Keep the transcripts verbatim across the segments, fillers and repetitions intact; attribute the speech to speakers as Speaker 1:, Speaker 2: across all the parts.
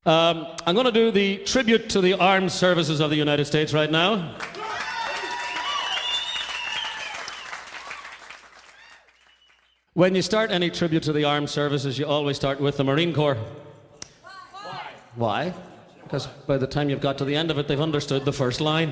Speaker 1: Um, I'm going to do the tribute to the armed services of the United States right now. When you start any tribute to the armed services, you always start with the Marine Corps. Why? Why? Because by the time you've got to the end of it, they've understood the first line.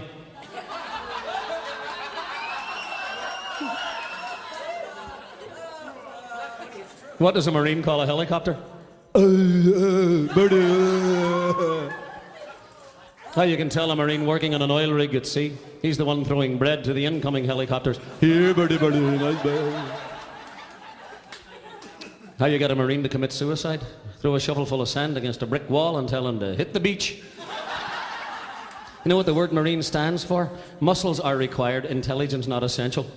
Speaker 1: What does a Marine call a helicopter? Uh, uh, uh. How you can tell a Marine working on an oil rig at sea? He's the one throwing bread to the incoming helicopters. Here, birdie, birdie, nice bird. How you get a Marine to commit suicide? Throw a shovel full of sand against a brick wall and tell him to hit the beach. You know what the word Marine stands for? Muscles are required, intelligence not essential.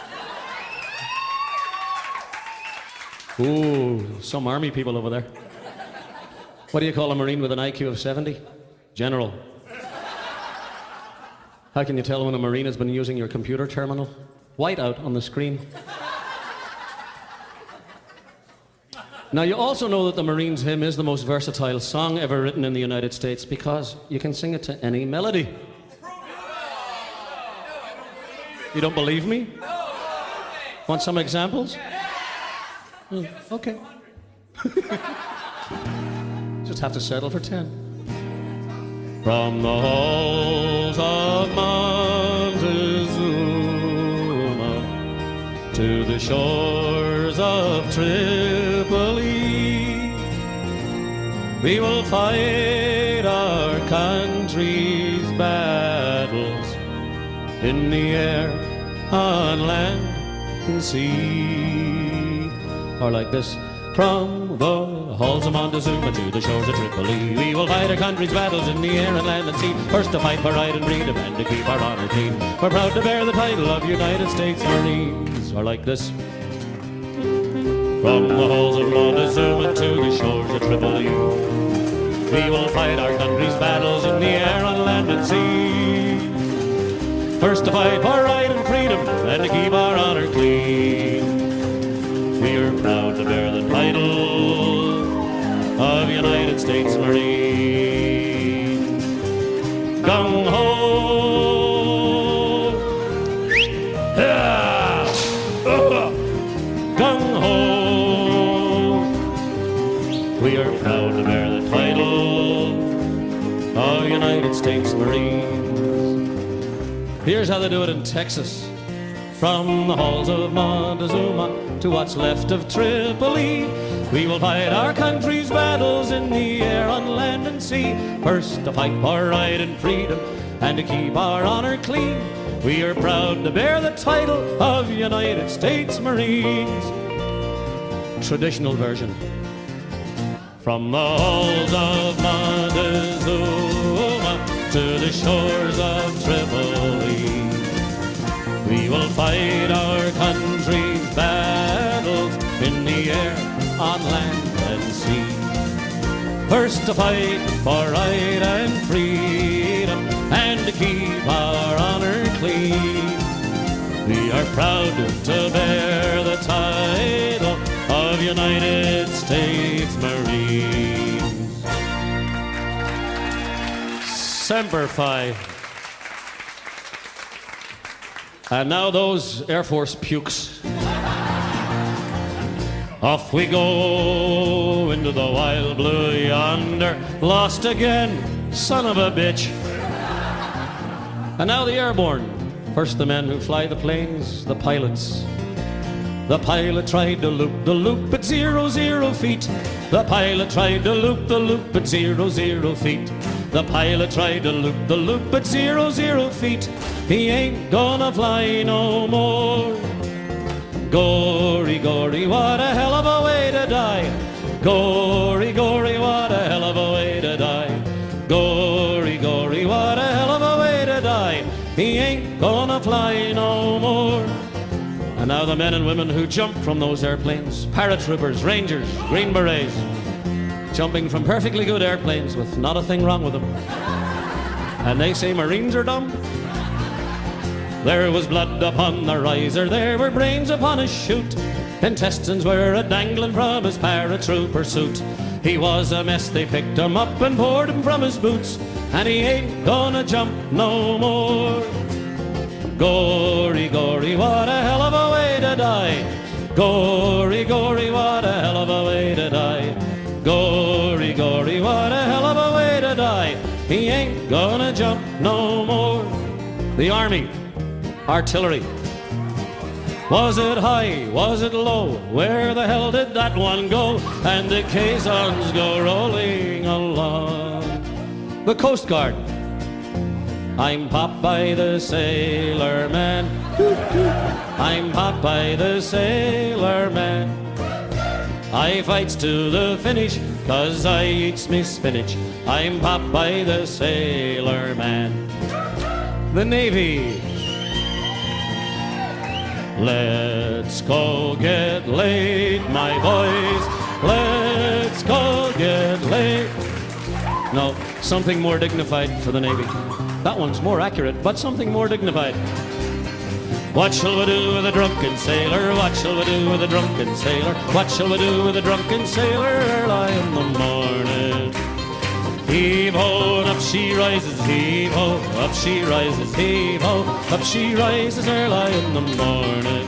Speaker 1: Ooh, some army people over there. What do you call a Marine with an I Q of seventy? General. How can you tell when a Marine has been using your computer terminal? Whiteout on the screen. Now, you also know that the Marines' hymn is the most versatile song ever written in the United States because you can sing it to any melody. You don't believe me? Want some examples? Oh, okay. Just have to settle for ten. From the halls of Montezuma to the shores of Tripoli, we will fight our country's battles in the air, on land, and sea. Or like this. From the halls of Montezuma to the shores of Tripoli, we will fight our country's battles in the air and land and sea. First to fight for right and freedom and to keep our honor clean. We're proud to bear the title of United States Marines. Or like this. From the halls of Montezuma to the shores of Tripoli, we will fight our country's battles in the air, on land and sea. First to fight for right and freedom and to keep our honor clean. We are proud to bear the title of United States Marines. Gung ho! Yeah! Uh! Gung ho! We are proud to bear the title of United States Marines. Here's how they do it in Texas. From the halls of Montezuma to what's left of Tripoli, we will fight our country's battles in the air, on land and sea. First to fight for right and freedom and to keep our honor clean. We are proud to bear the title of United States Marines. Traditional version. From the halls of Montezuma to the shores of Tripoli, we will fight our country's battles in the air, on land and sea. First to fight for right and freedom and to keep our honor clean. We are proud to bear the title of United States Marines. Semper Fi. And now those Air Force pukes. Off we go into the wild blue yonder, lost again, son of a bitch. And now the airborne. First the men who fly the planes, the pilots. The pilot tried to loop the loop at zero, zero feet. The pilot tried to loop the loop at zero, zero feet. The pilot tried to loop the loop at zero, zero feet. He ain't gonna fly no more. Gory, gory, what a hell of a way to die. Gory, gory, what a hell of a way to die. Gory, gory, what a hell of a way to die. He ain't gonna fly no more. And now the men and women who jump from those airplanes, paratroopers, rangers, green berets, jumping from perfectly good airplanes with not a thing wrong with them. And they say Marines are dumb? There was blood upon the riser, there were brains upon his chute. Intestines were a-dangling from his paratrooper suit. He was a mess, they picked him up and poured him from his boots, and he ain't gonna jump no more. Gory, gory, what a hell of a way to die. Gory, gory, what a hell of a way to die. Gory, gory, what a hell of a way to die. He ain't gonna jump no more. The army, artillery. Was it high? Was it low? Where the hell did that one go? And the caissons go rolling along. The Coast Guard. I'm Popeye the Sailor Man. I'm Popeye the Sailor Man. I fights to the finish, 'cause I eats me spinach. I'm Popeye the Sailor Man. The Navy. Let's go get laid, my boys. Let's go get laid. No, something more dignified for the Navy. That one's more accurate, but something more dignified. What shall we do with a drunken sailor? What shall we do with a drunken sailor? What shall we do with a drunken sailor early in the morning? Heave-ho, and up she rises, heave-ho, up she rises, heave-ho, up she rises early in the morning.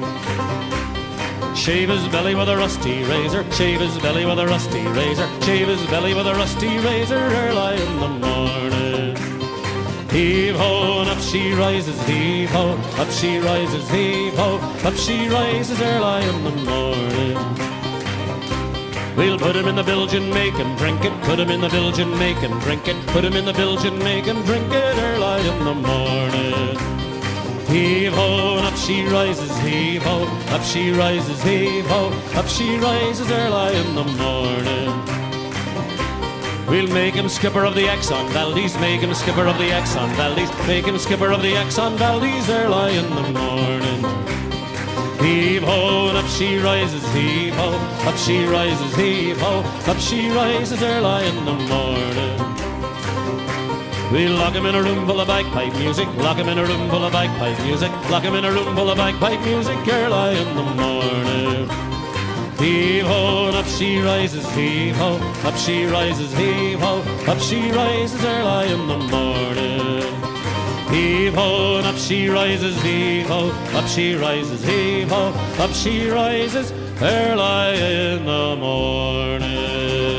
Speaker 1: Shave his belly with a rusty razor, shave his belly with a rusty razor, shave his belly with a rusty razor early in the morning. Heave-ho, and up she rises, heave-ho, up she rises, heave-ho, up she rises early in the morning. We'll put him in the bilge and make him drink it, put him in the bilge and make him drink it, put him in the bilge and make him drink it early in the morning. Heave-ho, and up she rises, heave-ho, up she rises, heave-ho, up she rises early in the morning. We'll make him skipper of the Exxon Valdez, make him skipper of the Exxon Valdez, make him skipper of the Exxon Valdez early in the morning. Heave-ho, and up she rises, heave-ho, up she rises, heave-ho, up she rises early in the morning. We'll lock him in a room full of bagpipe music, lock him in a room full of bagpipe music, lock him in a room full of bagpipe music early in the morning. Heave-ho, and up she rises, heave-ho, up she rises, heave-ho, up she rises early in the morning. Heave-ho, and up she rises, heave-ho, up she rises, heave-ho, up she rises early in the morning.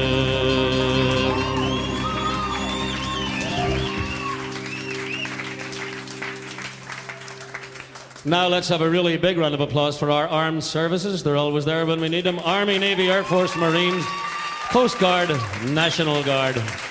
Speaker 1: Now let's have a really big round of applause for our armed services. They're always there when we need them. Army, Navy, Air Force, Marines, Coast Guard, National Guard.